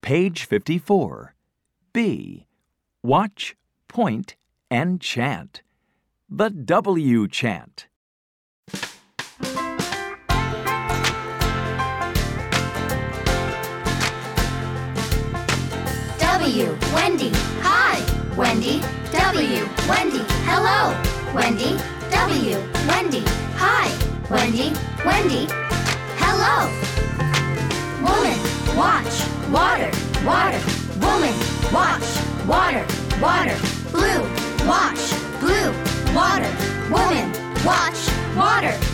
Page 54. B. Watch, point, and chant. The W chant. W, Wendy, hi. Wendy, W, Wendy, hello. Wendy, W, Wendy, hi. Wendy, Wendy, hello. Woman, watch, water, water. Woman, watch, water, water. Blue, watch, blue, water. Woman, watch, water.